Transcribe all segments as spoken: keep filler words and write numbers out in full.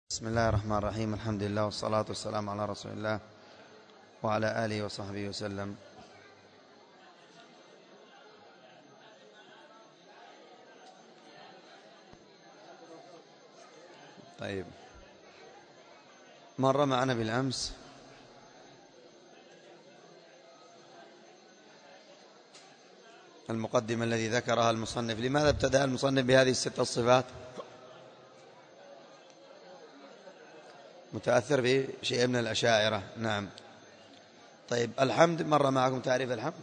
بسم الله الرحمن الرحيم. الحمد لله والصلاة والسلام على رسول الله وعلى آله وصحبه وسلم. طيب، مر معنا بالأمس المقدمة الذي ذكرها المصنف. لماذا ابتدأ المصنف بهذه الست الصفات؟ متأثر بشيء من الأشاعرة. نعم. طيب، الحمد مر معكم تعريف الحمد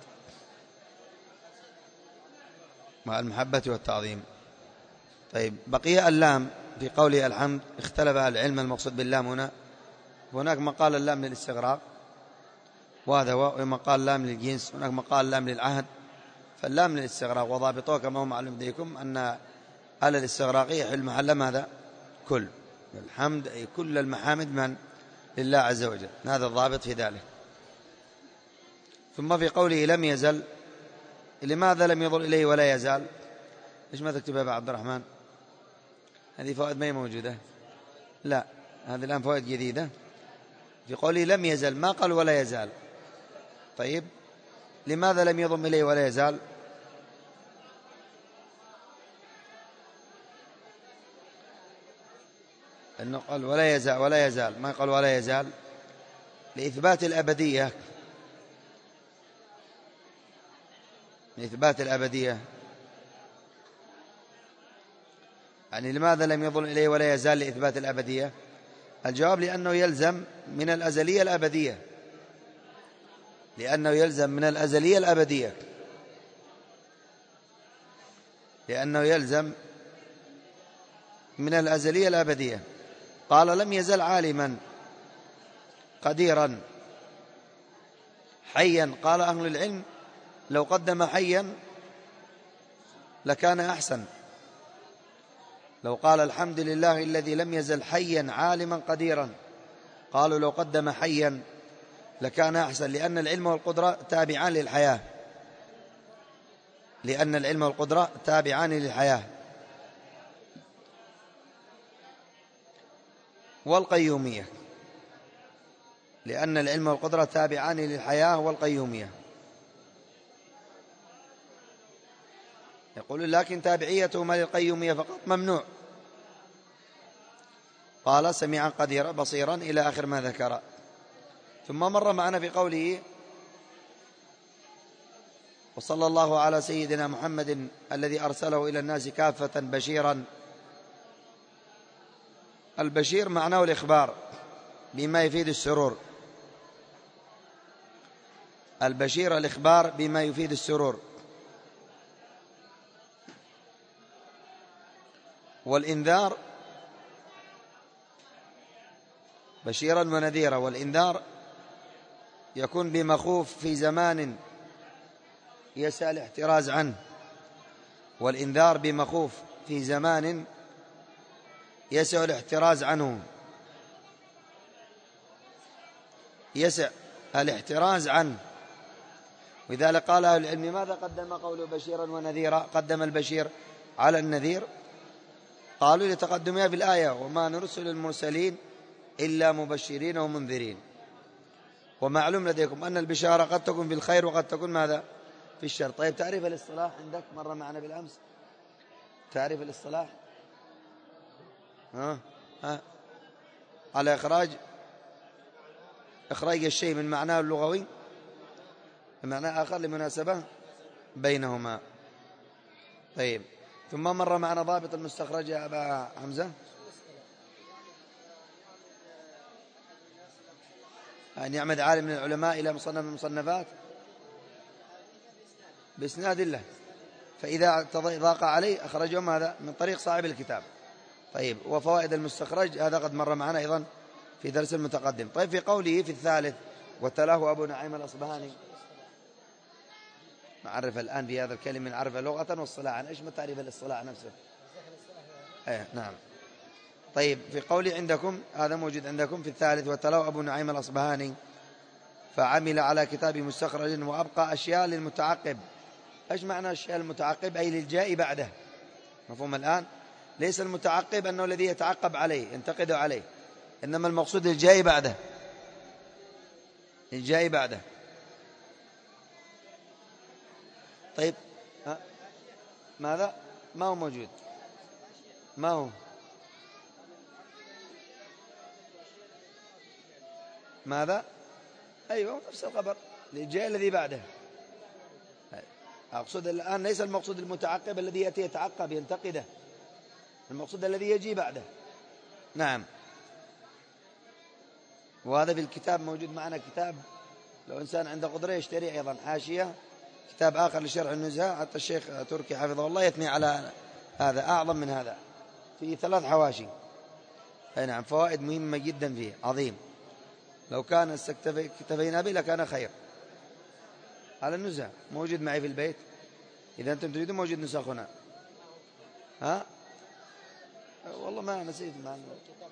مع المحبة والتعظيم. طيب، بقي اللام في قوله الحمد. اختلف أهل العلم المقصود باللام هنا. هناك من قال اللام للاستغراق وهذا هو، ومن قال اللام للجنس، هناك من قال اللام للعهد. فاللام للاستغراق، وضابطوه كما هو معلوم لديكم أن على الاستغراقية يحل محل ماذا؟ كل. الحمد أي كل المحامد من لله عز وجل، هذا الضابط في ذلك. ثم في قوله لم يزل، لماذا لم يضل إليه ولا يزال؟ ليش ما تكتبها يا عبد الرحمن؟ هذه فوائد ما هي موجودة. لا، هذه الآن فوائد جديدة. في قوله لم يزل ما قال ولا يزال. طيب، لماذا لم يضم إليه ولا يزال؟ أنه قال ولا يزال ولا يزال، ما قال ولا يزال لإثبات الأبدية، لإثبات الأبدية. يعني لماذا لم يضل إليه ولا يزال لإثبات الأبدية؟ الجواب لأنه يلزم من الأزلية الأبدية، لأنه يلزم من الأزلية الأبدية، لأنه يلزم من الأزلية الأبدية. قال لم يزل عالما قديرا حيا. قال أهل العلم لو قدم حيا لكان أحسن. لو قال الحمد لله الذي لم يزل حيا عالما قديرا، قالوا لو قدم حيا لكان أحسن، لأن العلم والقدرة تابعان للحياة، لأن العلم والقدرة تابعان للحياة. والقيومية، لأن العلم والقدرة تابعان للحياة والقيومية. يقول لكن تابعيتهما للقيومية فقط ممنوع. قال سميعا قديرا بصيرا إلى آخر ما ذكر. ثم مر معنا في قوله وصلى الله على سيدنا محمد الذي أرسله إلى الناس كافة بشيرا. البشير معناه الإخبار بما يفيد السرور. البشير الإخبار بما يفيد السرور. والإنذار بشيرا ونذيرا، والإنذار يكون بمخوف في زمان يسأل الاحتراز عنه، والإنذار بمخوف في زمان يسأل الاحتراز عنه، يسأل الاحتراز عنه. ولذلك قال أهل العلم ماذا قدم قوله بشيرا ونذيرا؟ قدم البشير على النذير. قالوا لتقدمها في الآية وما نرسل المرسلين إلا مبشرين ومنذرين. ومعلوم لديكم أن البشارة قد تكون في الخير وقد تكون ماذا؟ في الشر. طيب، تعريف الاصطلاح عندك مرة معنا بالأمس. تعريف الاصطلاح ها ها على إخراج إخراج الشيء من معناه اللغوي بمعنى آخر لمناسبة بينهما. طيب، ثم مر معنا ضابط المستخرج يا أبا حمزة. أن يعمد عالم من العلماء إلى مصنف من المصنفات بإسناد الله، فإذا ضاق عليه أخرجه ماذا؟ من طريق صاحب الكتاب. طيب، وفوائد المستخرج هذا قد مر معنا أيضا في درس المتقدم. طيب، في قوله في الثالث وتلاه أبو نعيم الأصبهاني. نعرف الآن بهذا الكلمة، نعرف لغة واصطلاحا. إيش ما تعريف الاصطلاح نفسه؟ ايه نعم. طيب، في قولي عندكم هذا موجود عندكم في الثالث وتلاه أبو نعيم الأصبهاني فعمل على كتاب مستخرج وأبقى أشياء للمتعقب. إيش معنى أشياء المتعقب؟ أي للجاء بعده. مفهوم الآن؟ ليس المتعقب أنه الذي يتعقب عليه ينتقد عليه، إنما المقصود الجاي بعده، الجاي بعده. طيب ها؟ ماذا؟ ما هو موجود، ما هو ماذا؟ أيوة نفس الخبر الجاي الذي بعده. أقصد الآن ليس المقصود المتعقب الذي يأتي يتعقب ينتقده، المقصود الذي يجي بعده. نعم. وهذا في الكتاب موجود معنا كتاب، لو إنسان عنده قدرة يشتري أيضا حاشية، كتاب آخر لشرح النزهة، حتى الشيخ تركي حفظه الله يثني على هذا، أعظم من هذا، في ثلاث حواشي. أي نعم، فوائد مهمة جدا فيه، عظيم. لو كان اكتفينا به لكان خير. على النزهة موجود معي في البيت، إذا أنتم تريدون موجود نسخ هنا. ها؟ والله ما نسيت معنا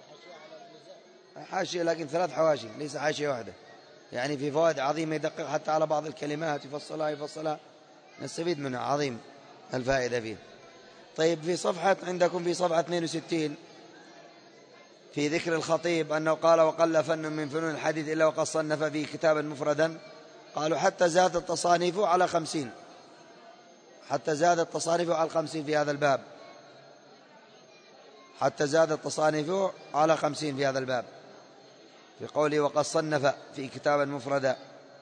حاشية، لكن ثلاث حواشي ليس حاشية واحدة، يعني في فوائد عظيمة، يدقق حتى على بعض الكلمات يفصلها يفصلها، نستفيد منها، عظيم الفائدة فيه. طيب في صفحة عندكم في صفحة اثنين وستين في ذكر الخطيب أنه قال وقل فن من فنون الحديث إلا وقد صنف فيه كتابا مفردا، قالوا حتى زاد التصانيف على خمسين، حتى زاد التصانيف على خمسين في هذا الباب، حتى زاد التصانيف على خمسين في هذا الباب، في قوله وقد صنف في كتابا مفردا،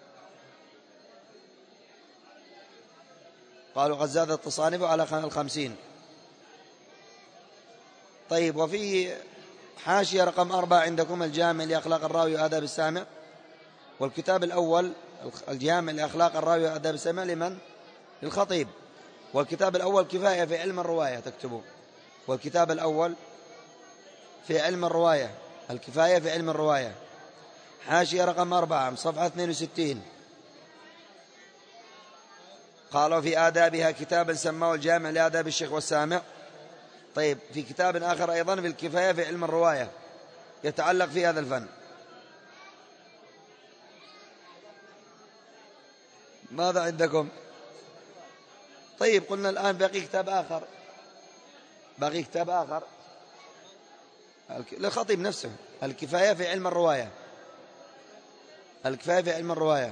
قالوا قد زاد التصانيف على الخمسين. طيب وفي حاشية رقم أربعة عندكم الجامع لأخلاق الراوي وآداب السامع، والكتاب الأول الجامع لأخلاق الراوي وآداب السامع لمن؟ للخطيب. والكتاب الأول كفاية في علم الرواية تكتبوا، والكتاب الأول في علم الرواية، الكفاية في علم الرواية، حاشية رقم أربعة صفحة اثنين وستين، قالوا في آدابها كتابا سماه الجامع لآداب الشيخ والسامع. طيب في كتاب آخر أيضا في الكفاية في علم الرواية يتعلق في هذا الفن، ماذا عندكم؟ طيب قلنا الآن باقي كتاب آخر، باقي كتاب آخر للخطيب نفسه، الكفاية في علم الرواية، الكفاية في علم الرواية.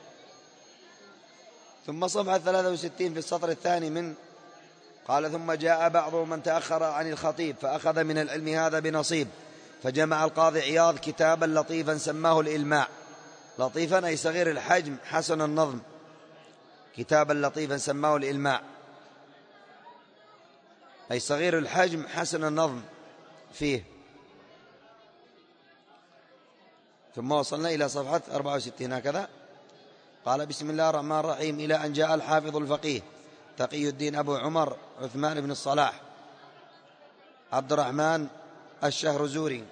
ثم صفحة ثلاثة وستين في السطر الثاني من قال ثم جاء بعض من تأخر عن الخطيب فأخذ من العلم هذا بنصيب، فجمع القاضي عياض كتابا لطيفا سماه الإلماع، لطيفا أي صغير الحجم حسن النظم، كتابا لطيفا سماه الإلماع أي صغير الحجم حسن النظم فيه. ثم وصلنا إلى صفحة أربعة وستين هكذا، قال بسم الله الرحمن الرحيم إلى أن جاء الحافظ الفقيه تقي الدين أبو عمر عثمان بن الصلاح عبد الرحمن الشهرزوري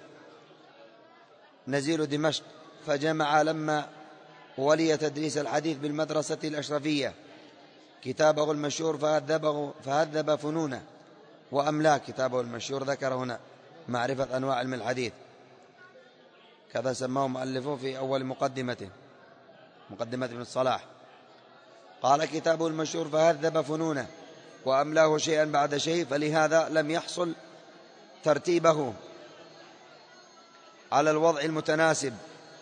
نزيل دمشق، فجمع لما ولي تدريس الحديث بالمدرسة الأشرفية كتابه المشهور فهذبه فهذب فنونه وأملا، كتابه المشهور ذكر هنا معرفة أنواع علم الحديث، كذا سماه مؤلفه في أول مقدمته، مقدمة ابن الصلاح، قال كتابه المشهور فهذب فنونه وأملاه شيئا بعد شيء، فلهذا لم يحصل ترتيبه على الوضع المتناسب،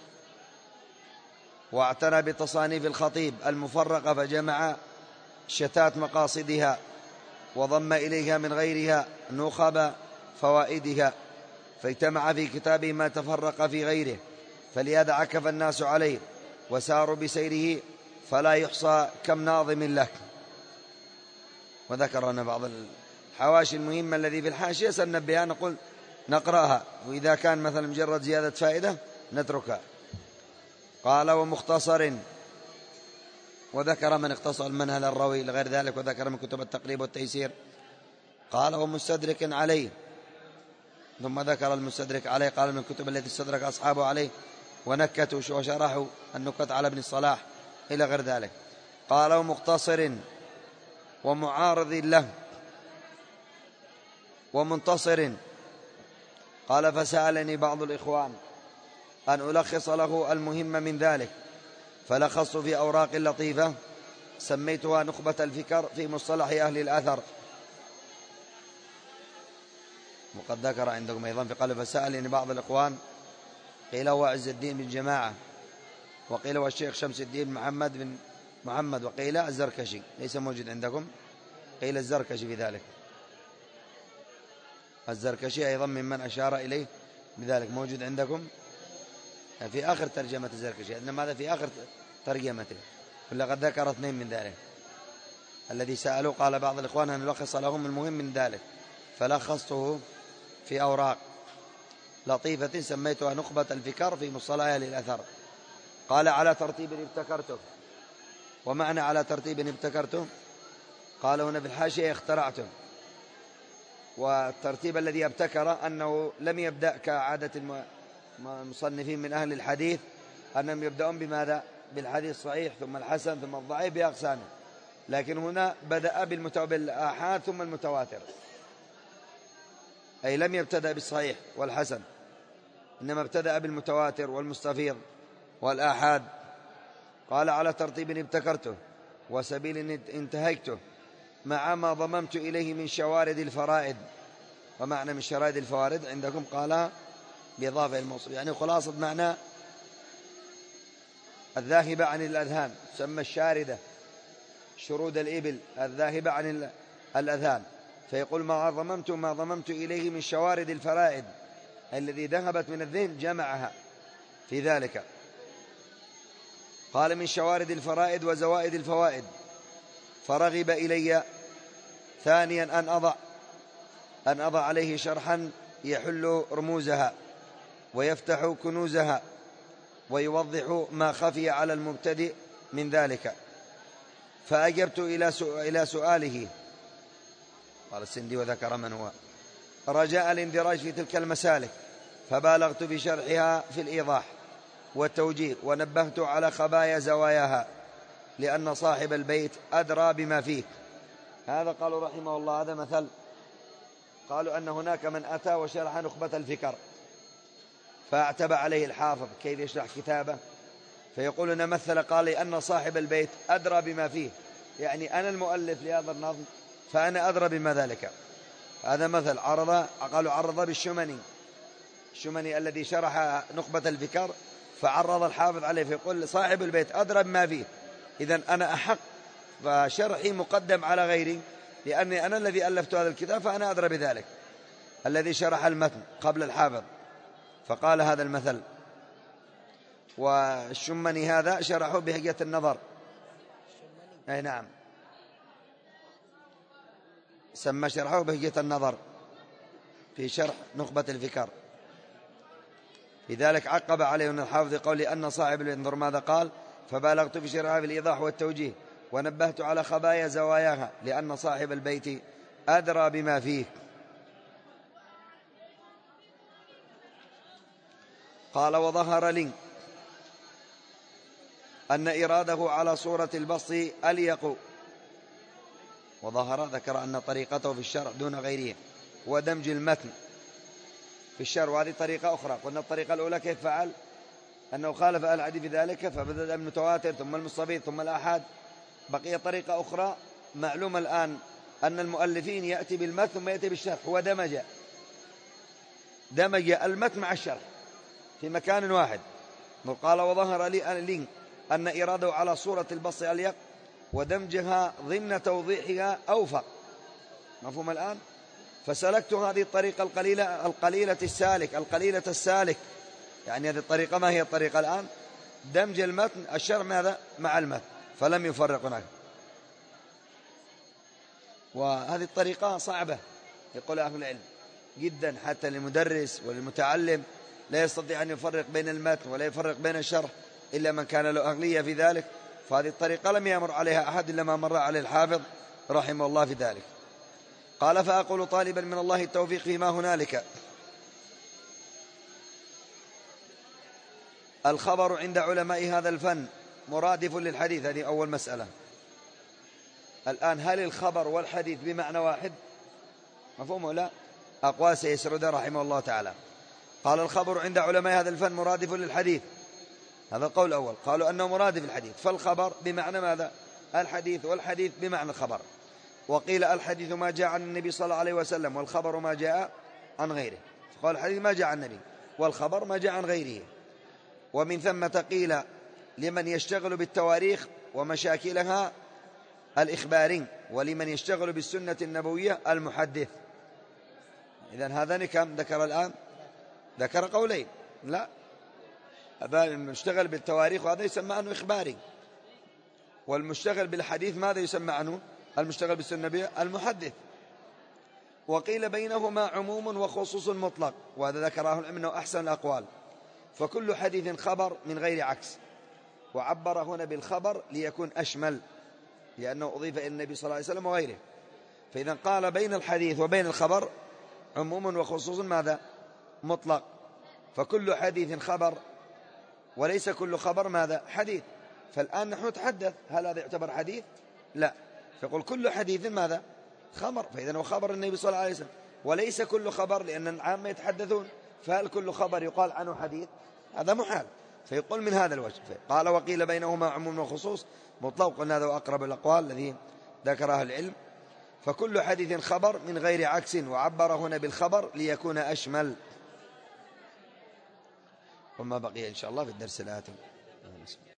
واعتنى بتصانيف الخطيب المفرقة فجمع شتات مقاصدها وضم إليها من غيرها نخب فوائدها، فاجتمع في كتابه ما تفرق في غيره، فلهذا عكف الناس عليه وساروا بسيره فلا يحصى كم ناظم له. وذكر أن بعض الحواشي المهمة الذي في الحاشية سنبهها نقول نقرأها، وإذا كان مثلا مجرد زيادة فائدة نتركها. قال ومختصر، وذكر من اختصر المنهل الروي لغير ذلك، وذكر من كتب التقريب والتيسير. قال ومستدرك عليه، ثم ذكر المستدرك عليه، قال من الكتب التي استدرك أصحابه عليه ونكتوا وشرحوا النكت على ابن الصلاح إلى غير ذلك. قال ومختصر ومعارض له ومنتصر. قال فسألني بعض الإخوان أن ألخص له المهم من ذلك، فلخصت في أوراق لطيفة سميتها نخبة الفكر في مصطلح أهل الأثر. وقد ذكر عندكم أيضا في قال فسألني بعض الإخوان قيل هو عز الدين بن جماعة، وقيل هو الشيخ شمس الدين محمد بن محمد، وقيل الزركشي، ليس موجود عندكم، قيل الزركشي في ذلك. الزركشي أيضا ممن أشار إليه بذلك، موجود عندكم في آخر ترجمة الزركشي، إنما هذا في آخر ترجمته، ولقد ذكر اثنين من ذلك. الذي سألوا قال بعض الإخوان أن نلخص لهم المهم من ذلك، فلخصته في أوراق لطيفة سميتها نخبة الفكر في مصطلح أهل الأثر. قال على ترتيب ابتكرته. ومعنى على ترتيب ابتكرته قال هنا في الحاشية اخترعته، والترتيب الذي ابتكر أنه لم يبدأ كعادة المصنفين من أهل الحديث أنهم يبدأون بماذا؟ بالحديث الصحيح ثم الحسن ثم الضعيف بأقسامه، لكن هنا بدأ بالآحاد ثم المتواتر، أي لم يبتدأ بالصحيح والحسن، إنما ابتدأ بالمتواتر والمستفيض والآحاد. قال على ترتيب ابتكرته وسبيل انتهيته مع ما ضممت إليه من شوارد الفرائد. ومعنى من شوارد الفوارد عندكم قال بإضافة الموصول، يعني خلاصة معنى الذاهبة عن الأذهان، تسمى الشاردة، شرود الإبل الذاهبة عن الأذهان. فيقول ما ضممت ما ضممت إليه من شوارد الفرائد، الذي ذهبت من الذهن جمعها في ذلك. قال من شوارد الفرائد وزوائد الفوائد. فرغب إلي ثانيا أن أضع أن أضع عليه شرحا يحل رموزها ويفتح كنوزها ويوضح ما خفي على المبتدئ من ذلك. فأجبت إلى سؤاله، قال السندي وذكر من هو، رجاء الاندراج في تلك المسالك، فبالغت في شرحها في الإيضاح والتوجيه، ونبهت على خبايا زواياها، لأن صاحب البيت أدرى بما فيه. هذا قالوا رحمه الله هذا مثل. قالوا أن هناك من أتى وشرح نخبة الفكر فاعتبى عليه الحافظ كيف يشرح كتابه، فيقول أن مثل قال لأن صاحب البيت أدرى بما فيه، يعني أنا المؤلف لهذا النظم فأنا أدرى بما ذلك. هذا مثل. عرض قالوا عرض بالشمني، الشمني الذي شرح نخبة الفكر فعرض الحافظ عليه، فيقول صاحب البيت أدرى بما فيه، إذن أنا أحق، فشرحي مقدم على غيري لأني أنا الذي ألفت هذا الكتاب، فأنا أدرى بذلك. الذي شرح المتن قبل الحافظ، فقال هذا المثل. والشمني هذا شرحه بهجة النظر، أي نعم، سمى شرحه بهجة النظر في شرح نخبة الفكر. لذلك عقب عليه من الحافظ قول أن صاحب الانظر ماذا قال، فبالغت في شرحها بالإيضاح والتوجيه، ونبهت على خبايا زواياها، لأن صاحب البيت أدرى بما فيه. قال وظهر لي أن إراده على صورة البسط أليق. وظهر ذكر أن طريقته في الشرع دون غيره ودمج المتن في الشرع، وهذه طريقة أخرى. قلنا الطريقة الأولى كيف فعل، أنه خالف أهل الحديث في ذلك، فبدأ المتواتر ثم المستفيض ثم الآحاد. بقي طريقة أخرى معلومة الآن أن المؤلفين يأتي بالمتن ثم يأتي بالشرح، ودمج دمج المتن مع الشرح في مكان واحد. قال وظهر لي أن إراده على صورة البسط أليق، ودمجها ضمن توضيحها أوفق. مفهوم الآن؟ فسلكت هذه الطريقة القليلة القليلة السالك القليلة السالك يعني هذه الطريقة. ما هي الطريقة الآن؟ دمج المتن الشرح ماذا مع المتن، فلم يفرق هناك. وهذه الطريقة صعبة يقول أهل العلم جدا، حتى للمدرس وللمتعلم لا يستطيع أن يفرق بين المتن ولا يفرق بين الشرح إلا من كان له أهلية في ذلك. فهذه الطريقة لم يمر عليها أحد إلا ما مر عليه الحافظ رحمه الله في ذلك. قال فأقول طالبا من الله التوفيق فيما هنالك. الخبر عند علماء هذا الفن مرادف للحديث، هذه أول مسألة. الآن هل الخبر والحديث بمعنى واحد؟ مفهوم ولا؟ أقوال سيسرد رحمه الله تعالى. قال الخبر عند علماء هذا الفن مرادف للحديث، هذا القول الأول، قالوا أنه مرادف الحديث، فالخبر بمعنى ماذا؟ الحديث، والحديث بمعنى الخبر. وقيل الحديث ما جاء عن النبي صلى الله عليه وسلم، والخبر ما جاء عن غيره، فقال الحديث ما جاء عن النبي، والخبر ما جاء عن غيره. ومن ثم قيل لمن يشتغل بالتواريخ ومشاكلها الإخباري، ولمن يشتغل بالسنة النبوية المحدث. إذن هذان كم ذكر الآن؟ ذكر قولين. لا، هذا المشتغل بالتواريخ وهذا يسمى عنه إخباري، والمشتغل بالحديث ماذا يسمى عنه؟ المشتغل بالسنة النبوية المحدث. وقيل بينهما عموم وخصوص مطلق، وهذا ذكره العلم أنه أحسن الأقوال. فكل حديث خبر من غير عكس، وعبر هنا بالخبر ليكون أشمل، لأنه أضيف إلى النبي صلى الله عليه وسلم وغيره. فإذا قال بين الحديث وبين الخبر عموم وخصوص ماذا؟ مطلق. فكل حديث خبر، وليس كل خبر ماذا؟ حديث. فالآن نحن نتحدث، هل هذا يعتبر حديث؟ لا. فيقول كل حديث ماذا؟ خبر، فإذا هو خبر النبي صلى الله عليه وسلم، وليس كل خبر، لأن العامة يتحدثون، فهل كل خبر يقال عنه حديث؟ هذا محال. فيقول من هذا الوجه. قال وقيل بينهما عموم وخصوص مطلق، قلنا هذا أقرب الأقوال الذي ذكرها العلم. فكل حديث خبر من غير عكس، وعبر هنا بالخبر ليكون أشمل. وما بقي إن شاء الله في الدرس الآتي.